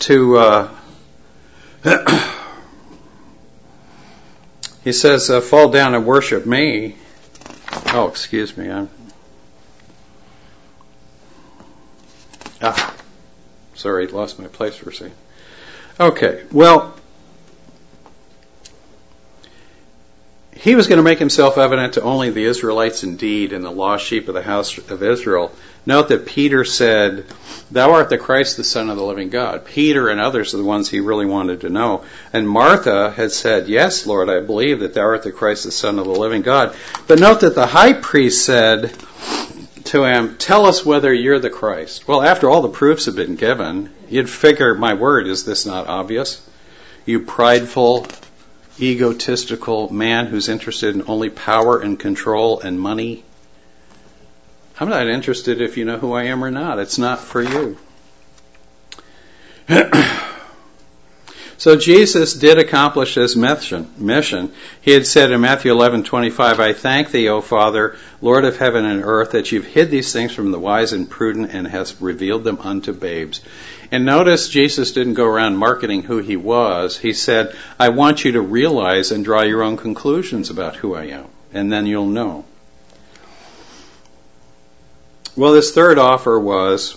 fall down and worship me. Oh, excuse me. Sorry, lost my place for a second. Okay, well, he was going to make himself evident to only the Israelites indeed and the lost sheep of the house of Israel. Note that Peter said, thou art the Christ, the Son of the living God. Peter and others are the ones he really wanted to know. And Martha had said, yes, Lord, I believe that thou art the Christ, the Son of the living God. But note that the high priest said to him, tell us whether you're the Christ. Well, after all the proofs have been given, you'd figure, my word, is this not obvious? You prideful, egotistical man who's interested in only power and control and money. I'm not interested if you know who I am or not. It's not for you. So Jesus did accomplish his mission. He had said in Matthew 11:25, I thank thee, O Father, Lord of heaven and earth, that you've hid these things from the wise and prudent and hast revealed them unto babes. And notice Jesus didn't go around marketing who he was. He said, I want you to realize and draw your own conclusions about who I am, and then you'll know. Well, this third offer was,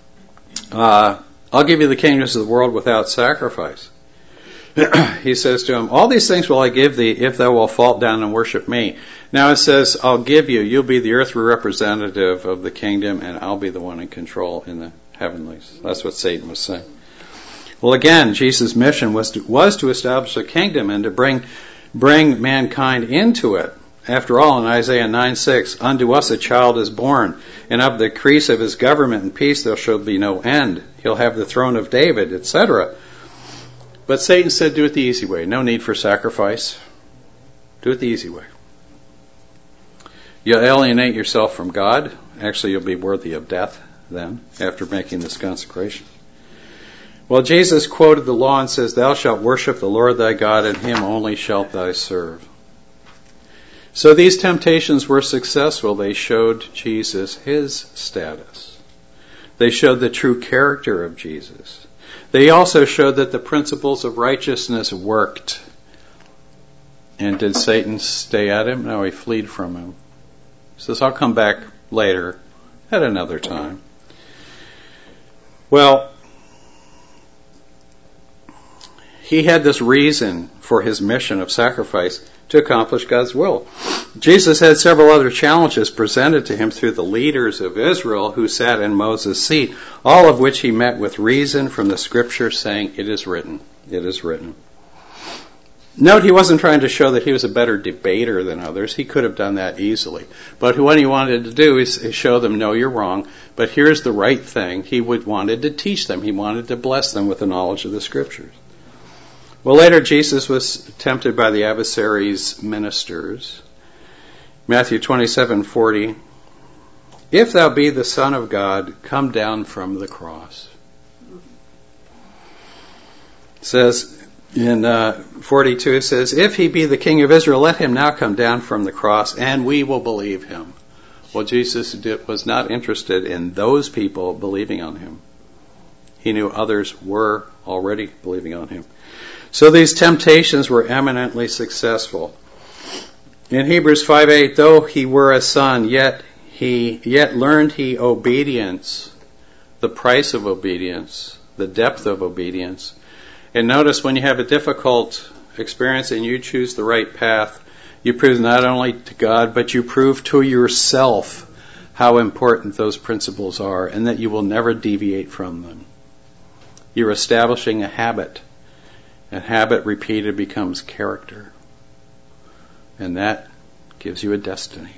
I'll give you the kingdoms of the world without sacrifice. He says to him, all these things will I give thee if thou wilt fall down and worship me. Now it says, I'll give you, you'll be the earthly representative of the kingdom, and I'll be the one in control in the heavenlies. That's what Satan was saying. Well, again, Jesus' mission was to establish a kingdom and to bring mankind into it. After all, in Isaiah 9:6, unto us a child is born, and of the increase of his government and peace there shall be no end. He'll have the throne of David, etc. But Satan said, do it the easy way. No need for sacrifice. Do it the easy way. You'll alienate yourself from God. Actually, you'll be worthy of death then, after making this consecration. Well, Jesus quoted the law and says, thou shalt worship the Lord thy God, and him only shalt thou serve. So these temptations were successful. They showed Jesus his status. They showed the true character of Jesus. They also showed that the principles of righteousness worked. And did Satan stay at him? No, he fled from him. He says, I'll come back later at another time. Well, he had this reason for his mission of sacrifice to accomplish God's will. Jesus had several other challenges presented to him through the leaders of Israel who sat in Moses' seat, all of which he met with reason from the Scripture, saying, it is written, it is written. Note, he wasn't trying to show that he was a better debater than others. He could have done that easily. But what he wanted to do is show them, no, you're wrong, but here's the right thing. He wanted to teach them. He wanted to bless them with the knowledge of the Scriptures. Well, later Jesus was tempted by the adversary's ministers. Matthew 27:40, if thou be the Son of God, come down from the cross. It says in 42, it says, if he be the King of Israel, let him now come down from the cross, and we will believe him. Well, Jesus was not interested in those people believing on him. He knew others were already believing on him. So these temptations were eminently successful. In Hebrews 5:8, though he were a son, yet learned he obedience, the price of obedience, the depth of obedience. And notice, when you have a difficult experience and you choose the right path, you prove not only to God, but you prove to yourself how important those principles are and that you will never deviate from them. You're establishing a habit. And habit repeated becomes character. And that gives you a destiny.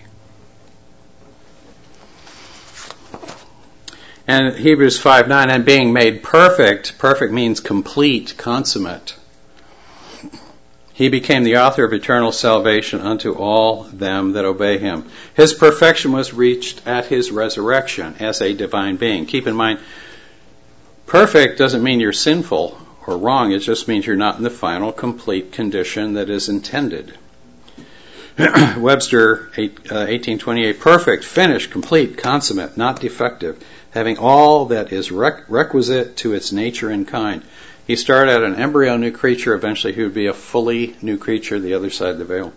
And Hebrews 5:9, and being made perfect, perfect means complete, consummate. He became the author of eternal salvation unto all them that obey him. His perfection was reached at his resurrection as a divine being. Keep in mind, perfect doesn't mean you're sinful or wrong. It just means you're not in the final, complete condition that is intended. Webster 1828, perfect, finished, complete, consummate, not defective, having all that is requisite to its nature and kind. He started out an embryo new creature. Eventually he would be a fully new creature the other side of the veil.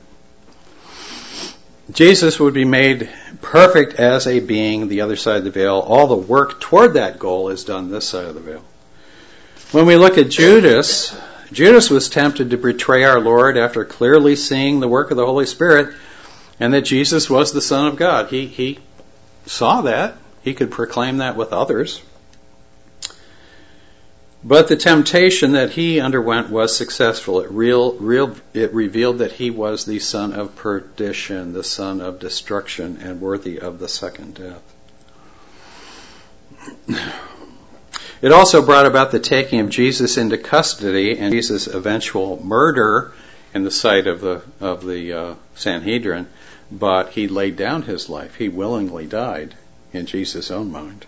Jesus would be made perfect as a being the other side of the veil. All the work toward that goal is done this side of the veil. When we look at Judas was tempted to betray our Lord after clearly seeing the work of the Holy Spirit and that Jesus was the Son of God. He saw that. He could proclaim that with others. But the temptation that he underwent was successful. It revealed that he was the son of perdition, the son of destruction, and worthy of the second death. It also brought about the taking of Jesus into custody and Jesus' eventual murder in the sight of the Sanhedrin, but he laid down his life. He willingly died in Jesus' own mind.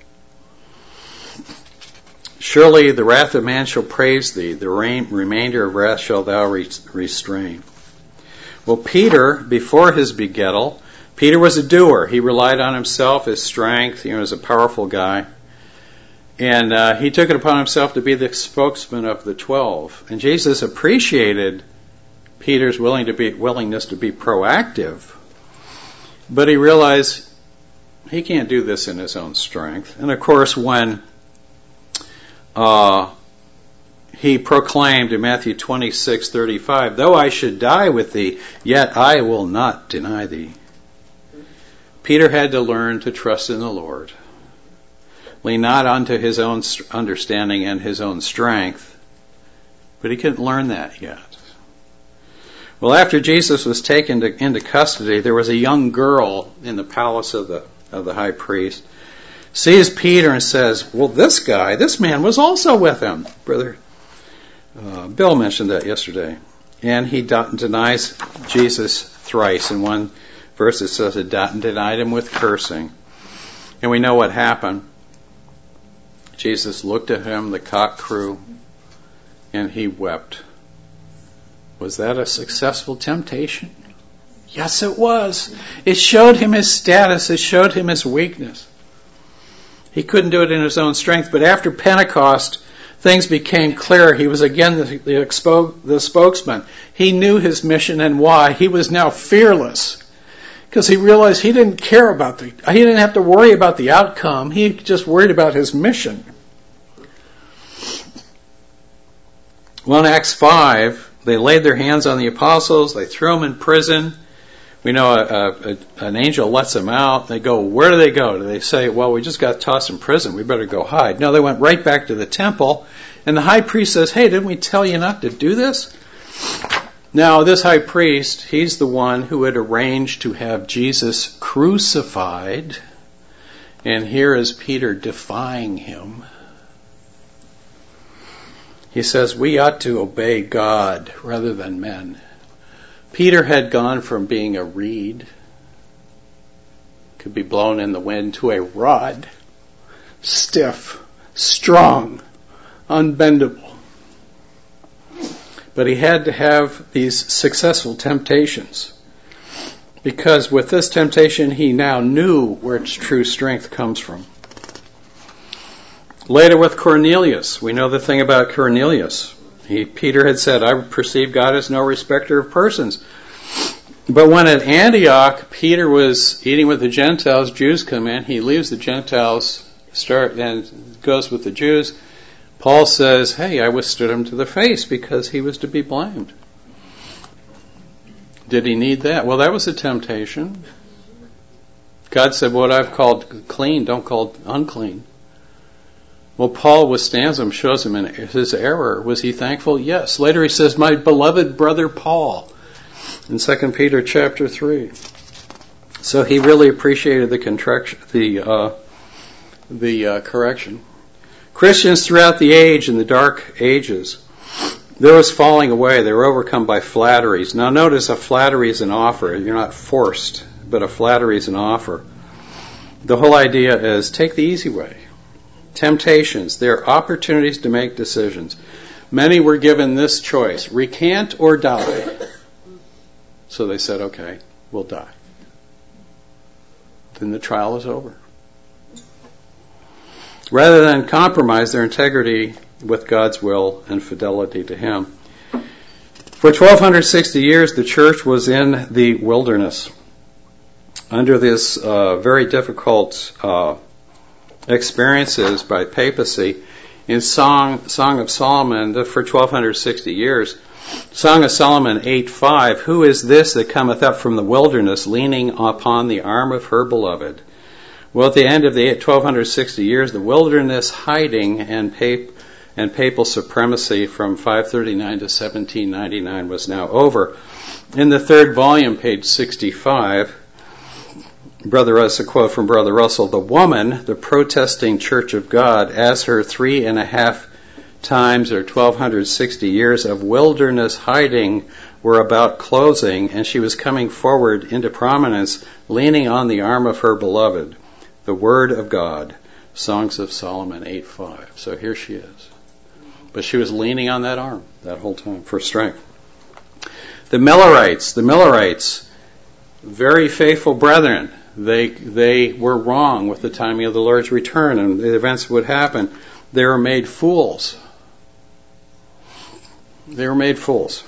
Surely the wrath of man shall praise thee, the remainder of wrath shalt thou restrain. Well, Peter, before his begettal, Peter was a doer. He relied on himself, his strength. He was a powerful guy. And he took it upon himself to be the spokesman of the 12. And Jesus appreciated Peter's willingness to be proactive. But he realized he can't do this in his own strength. And of course, when he proclaimed in Matthew 26:35, though I should die with thee, yet I will not deny thee. Peter had to learn to trust in the Lord. Lean not unto his own understanding and his own strength. But he couldn't learn that yet. Well, after Jesus was taken into custody, there was a young girl in the palace of the high priest, sees Peter and says, well, this man was also with him. Brother Bill mentioned that yesterday. And he denies Jesus thrice. In one verse it says it denied him with cursing. And we know what happened. Jesus looked at him, the cock crew, and he wept. Was that a successful temptation? Yes, it was. It showed him his status. It showed him his weakness. He couldn't do it in his own strength, but after Pentecost, things became clear. He was again the spokesman. He knew his mission and why. He was now fearless because he realized he didn't care about he didn't have to worry about the outcome. He just worried about his mission. Well, in Acts 5, they laid their hands on the apostles. They threw them in prison. We know an angel lets them out. They go, where do they go? Do they say, well, we just got tossed in prison. We better go hide. No, they went right back to the temple. And the high priest says, hey, didn't we tell you not to do this? Now, this high priest, he's the one who had arranged to have Jesus crucified. And here is Peter defying him. He says, we ought to obey God rather than men. Peter had gone from being a reed, could be blown in the wind, to a rod, stiff, strong, unbendable. But he had to have these successful temptations, because with this temptation he now knew where its true strength comes from. Later with Cornelius, we know the thing about Cornelius. Peter had said, I perceive God as no respecter of persons. But when at Antioch, Peter was eating with the Gentiles, Jews come in, he leaves the Gentiles, and goes with the Jews. Paul says, hey, I withstood him to the face because he was to be blamed. Did he need that? Well, that was a temptation. God said, what I've called clean, don't call unclean. Well, Paul withstands him, shows him in his error. Was he thankful? Yes. Later he says, my beloved brother Paul, in 2 Peter chapter 3. So he really appreciated the correction. Christians throughout the age, in the dark ages, there was falling away. They were overcome by flatteries. Now notice, a flattery is an offer. You're not forced, but a flattery is an offer. The whole idea is take the easy way. Temptations, they're opportunities to make decisions. Many were given this choice, recant or die. So they said, okay, we'll die. Then the trial is over. Rather than compromise their integrity with God's will and fidelity to Him. For 1260 years, the church was in the wilderness under this very difficult experiences by papacy. In Song of Solomon, for 1260 years, Song of Solomon 8:5, who is this that cometh up from the wilderness, leaning upon the arm of her beloved? Well, at the end of the 1260 years, the wilderness hiding and papal supremacy from 539 to 1799 was now over. In the third volume, page 65, a quote from Brother Russell, the woman, the protesting Church of God, as her 3.5 times or 1260 years of wilderness hiding were about closing, and she was coming forward into prominence, leaning on the arm of her beloved, the Word of God, Songs of Solomon 8:5. So here she is. But she was leaning on that arm that whole time for strength. The Millerites, very faithful brethren. They were wrong with the timing of the Lord's return and the events would happen. They were made fools. They were made fools.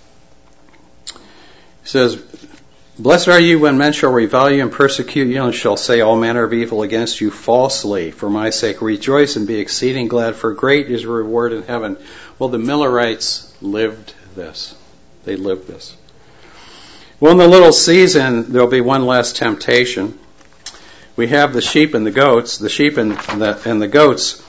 He says, blessed are you when men shall revile you and persecute you and shall say all manner of evil against you falsely for my sake. Rejoice and be exceeding glad, for great is your reward in heaven. Well, the Millerites lived this. They lived this. Well, in the little season, there'll be one last temptation. We have the sheep and the goats. The sheep and the goats.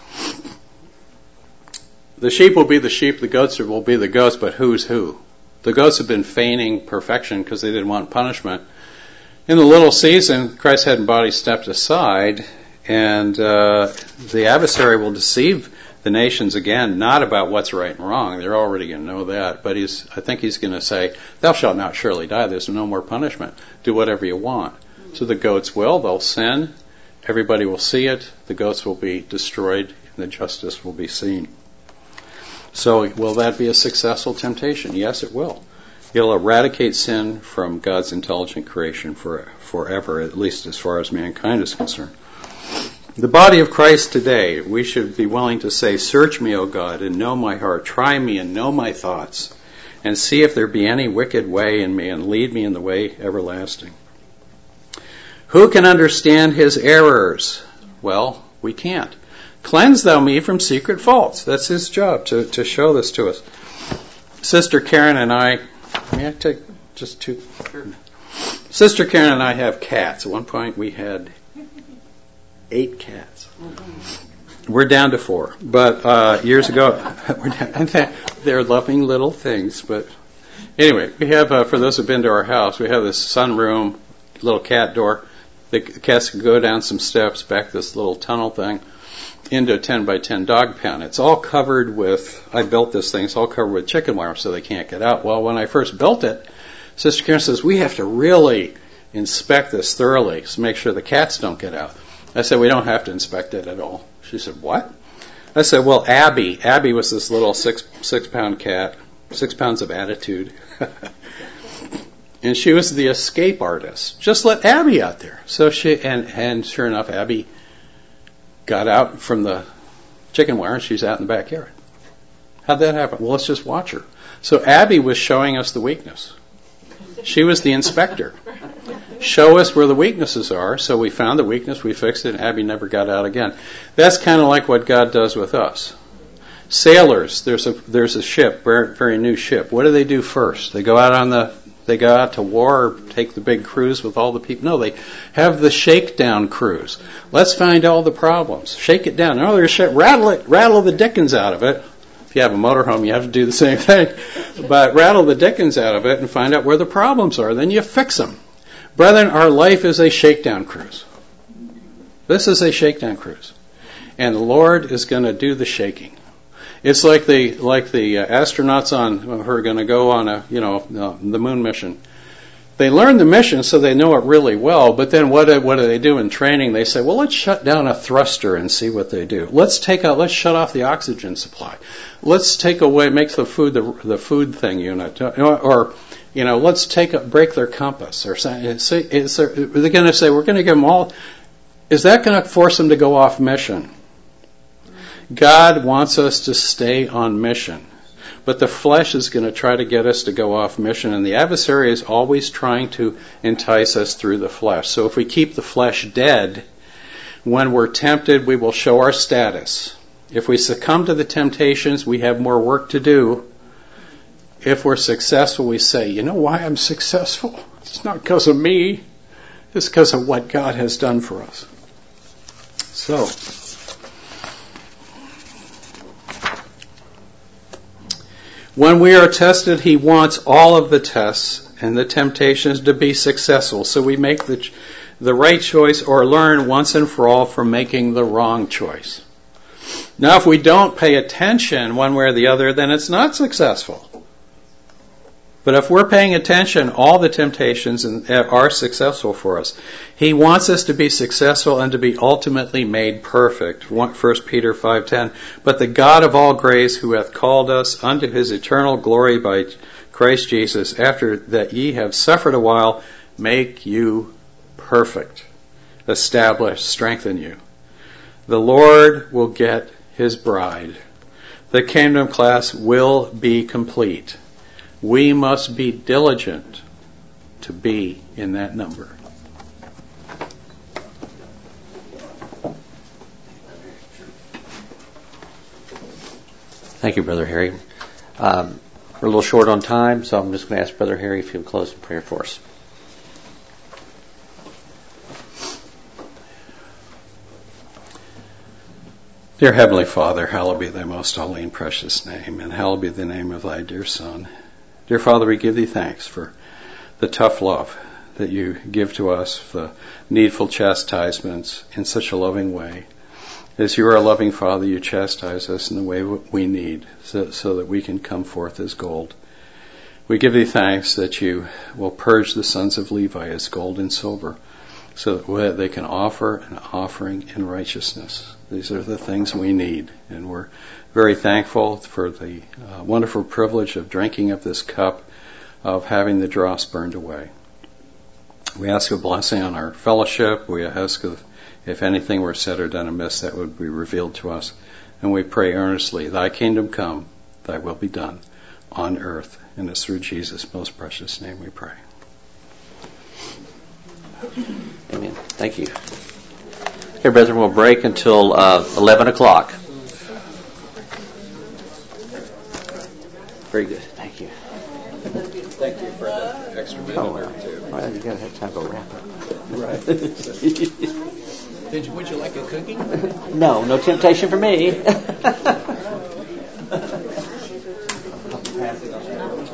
The sheep will be the sheep, the goats will be the goats, but who's who? The goats have been feigning perfection because they didn't want punishment. In the little season, Christ's head and body stepped aside, and the adversary will deceive the nations again, not about what's right and wrong. They're already going to know that. But I think he's going to say, thou shalt not surely die. There's no more punishment. Do whatever you want. So the goats they'll sin. Everybody will see it. The goats will be destroyed, and the justice will be seen. So will that be a successful temptation? Yes, it will. It'll eradicate sin from God's intelligent creation forever, at least as far as mankind is concerned. The body of Christ today, we should be willing to say, search me, O God, and know my heart. Try me and know my thoughts, and see if there be any wicked way in me, and lead me in the way everlasting. Who can understand his errors? Well, we can't. Cleanse thou me from secret faults. That's his job, to show this to us. Sister Karen and I, may I take just two? Sure. Sister Karen and I have cats. At one point we had 8 cats. We're down to 4. But years ago, they're loving little things. But anyway, we have, for those who've been to our house, we have this sunroom, little cat door. The cats can go down some steps, back this little tunnel thing, into a 10 by 10 dog pen. It's all covered with, I built this thing, it's all covered with chicken wire so they can't get out. Well, when I first built it, Sister Karen says, we have to really inspect this thoroughly to make sure the cats don't get out. I said, we don't have to inspect it at all. She said, what? I said, well, Abby was this little 6-pound cat, 6 pounds of attitude. And she was the escape artist. Just let Abby out there. So and sure enough, Abby got out from the chicken wire and she's out in the backyard. How'd that happen? Well, let's just watch her. So Abby was showing us the weakness. She was the inspector. Show us where the weaknesses are. So we found the weakness, we fixed it, and Abby never got out again. That's kind of like what God does with us. Sailors, there's a ship, very, very new ship. What do they do first? They go out to war or take the big cruise with all the people. No, they have the shakedown cruise. Let's find all the problems. Shake it down. No, there's rattle the dickens out of it. If you have a motorhome, you have to do the same thing. But rattle the dickens out of it and find out where the problems are. Then you fix them. Brethren, our life is a shakedown cruise. This is a shakedown cruise. And the Lord is going to do the shaking. It's like the astronauts who are going to go on the moon mission. They learn the mission so they know it really well, but then what do they do in training? They say, well, let's shut down a thruster and see what they do. Let's shut off the oxygen supply. Let's make the food thing unit, or let's break their compass. Or they're going to say, we're going to give them all. Is that going to force them to go off mission? God wants us to stay on mission. But the flesh is going to try to get us to go off mission, and the adversary is always trying to entice us through the flesh. So if we keep the flesh dead, when we're tempted, we will show our status. If we succumb to the temptations, we have more work to do. If we're successful, we say, you know why I'm successful? It's not because of me. It's because of what God has done for us. So, when we are tested, He wants all of the tests and the temptations to be successful. So we make the right choice or learn once and for all from making the wrong choice. Now, if we don't pay attention one way or the other, then it's not successful. But if we're paying attention, all the temptations are successful for us. He wants us to be successful and to be ultimately made perfect. 1 Peter 5:10. But the God of all grace, who hath called us unto His eternal glory by Christ Jesus, after that ye have suffered a while, make you perfect, establish, strengthen you. The Lord will get His bride. The kingdom class will be complete. We must be diligent to be in that number. Thank you, Brother Harry. We're a little short on time, so I'm just going to ask Brother Harry if he would close in prayer for us. Dear Heavenly Father, hallowed be Thy most holy and precious name, and hallowed be the name of Thy dear Son. Dear Father, we give Thee thanks for the tough love that You give to us, the needful chastisements in such a loving way. As You are a loving Father, You chastise us in the way we need so that we can come forth as gold. We give Thee thanks that You will purge the sons of Levi as gold and silver so that they can offer an offering in righteousness. These are the things we need, and we're very thankful for the wonderful privilege of drinking of this cup, of having the dross burned away. We ask a blessing on our fellowship. We ask of If anything were said or done amiss, that would be revealed to us. And we pray earnestly, thy kingdom come, thy will be done on earth. And it's through Jesus' most precious name we pray. Amen. Thank you. Okay, brethren, we'll break until 11 o'clock. Very good. Thank you. Thank you for the extra minute or two. Well, you got to have time to wrap up. Right. Would you like a cookie? No temptation for me.